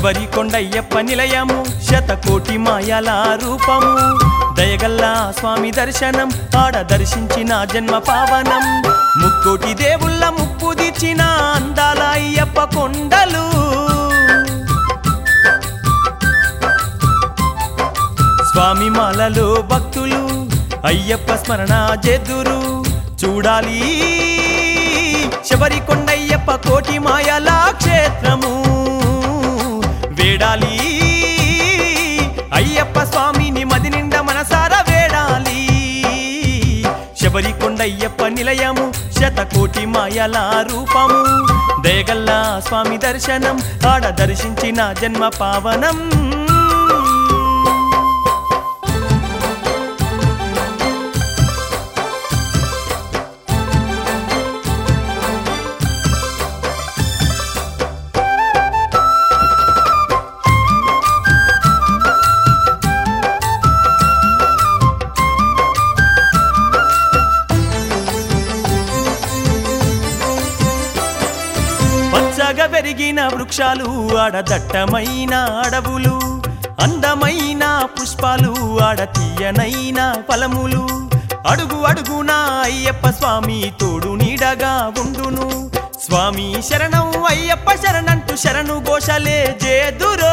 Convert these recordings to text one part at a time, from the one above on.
శబరి కొండయ్యప్ప నిలయము శతకోటి మాయల రూపము దయగల్లా స్వామి దర్శనం ఆడ దర్శించిన జన్మ పావనం ముక్కోటి దేవుళ్ళ ముప్పు దిచ్చిన అందాల అయ్యప్ప కొండలు స్వామి మాలలో భక్తులు అయ్యప్ప స్మరణ చేదురు చూడాలి శబరి కొండయ్యప్ప కోటి మాయల క్షేత్రము వేడాలి అయ్యప్ప స్వామిని మది నిండా మనసారా వేడాలి శబరి కొండయ్యప్ప నిలయము శతకోటి మాయల రూపము దయగల్లా స్వామి దర్శనం ఆడ దర్శించిన జన్మ పావనం పచ్చగా పెరిగిన వృక్షాలు ఆడదట్టమైన అడవులు అందమైన పుష్పాలు ఆడ తీయనైన ఫలములు అడుగు అడుగున అయ్యప్ప స్వామి తోడు నీడగా ఉండును స్వామి శరణం అయ్యప్ప శరణంటూ శరణు ఘోషలే జేదురో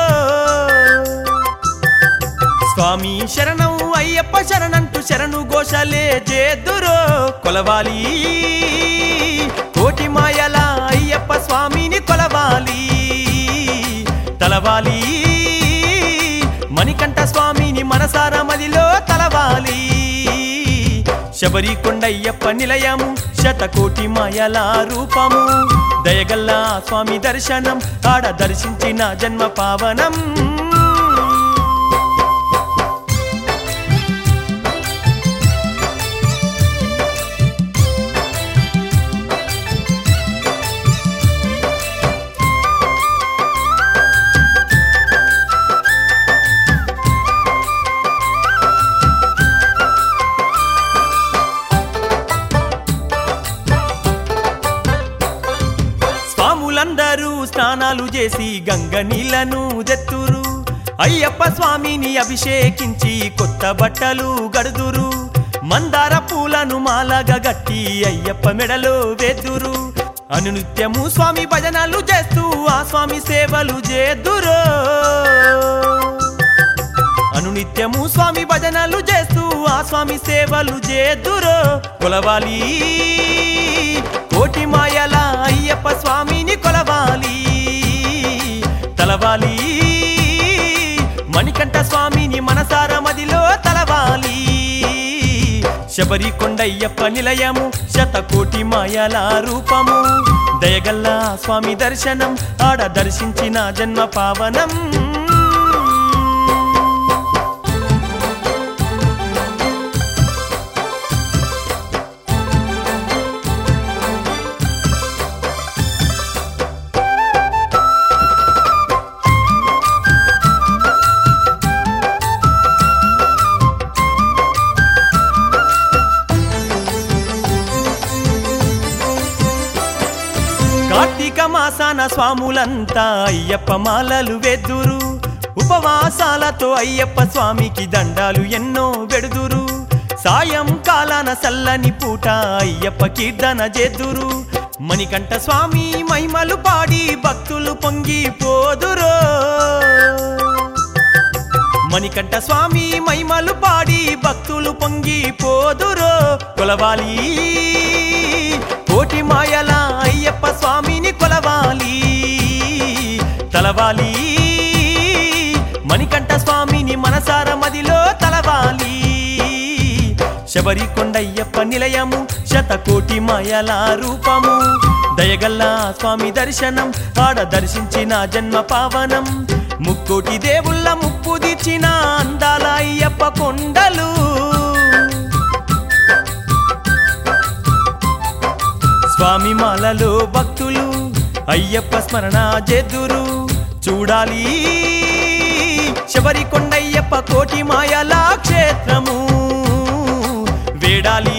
స్వామి శరణం అయ్యప్ప శరణంటూ శరణు ఘోషలే జేదురో కొలవాలి కోటి మాయల అయ్యప్ప స్వామిని కొలవాలి తలవాలి మణికంఠ స్వామిని మనసారా మదిలో తలవాలి శబరి కొండయ్యప్ప నిలయము శతకోటి మాయల రూపము దయగల్లా స్వామి దర్శనం ఆడ దర్శించిన జన్మ పావనం స్వాములందరూ స్నానాలు చేసి గంగ నీళ్లను దెత్తురు అయ్యప్ప స్వామిని అభిషేకించి కొత్త బట్టలు గడుదురు మందార పూలను మాలగా గట్టి అయ్యప్ప మెడలో వేదురు అనునిత్యము స్వామి భజనలు చేస్తూ ఆ స్వామి సేవలు చేదురు అనునిత్యము స్వామి భజనలు చేస్తూ ఆ స్వామి సేవలు చేదురు కొలవాలి కోటి మాయల అయ్యప్ప స్వామిని కొలవాలి తలవాలి మణికంఠ స్వామిని మనసారా మదిలో తలవాలి శబరి కొండయ్యప్ప నిలయము శతకోటి మాయల రూపము దయగల్లా స్వామి దర్శనం ఆడ దర్శించిన జన్మ పావనం కార్తీక మాసాన స్వాములంతా అయ్యప్ప మాలలు వెద్దురు ఉపవాసాలతో అయ్యప్ప స్వామికి దండాలు ఎన్నో వెడుదురు సాయంకాలాన సల్లని పూట అయ్యప్ప కీర్తన చేదురు మణికంఠ స్వామి మహిమలు పాడి భక్తులు పొంగిపోదురో మణికంఠ స్వామి మహిమలు పాడి భక్తులు పొంగిపోదురో కొలవాలి కోటి మాయల అయ్యప్ప స్వామిని కొలవాలి తలవాలి మణికంఠ స్వామిని మనసారా మదిలో తలవాలి శబరి కొండయ్యప్ప నిలయము శతకోటి మాయల రూపము దయగల్లా స్వామి దర్శనం ఆడ దర్శించిన జన్మ పావనం ముక్కోటి దేవుళ్ళ ముప్పు దిచ్చిన అందాల అయ్యప్ప కొండలు స్వామి మాలలో భక్తులు అయ్యప్ప స్మరణ చేదురు చూడాలి శబరి కొండయ్యప్ప కోటి మాయల క్షేత్రము వేడాలి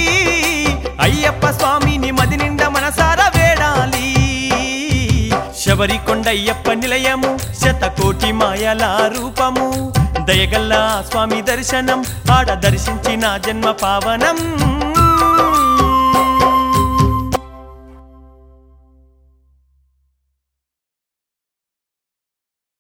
అయ్యప్ప స్వామిని మది నిండా మనసారా వేడాలి శబరికొండయ్యప్ప నిలయము శతకోటి మాయల రూపము దయగల్లా స్వామి దర్శనం ఆడ దర్శించిన జన్మ పావనం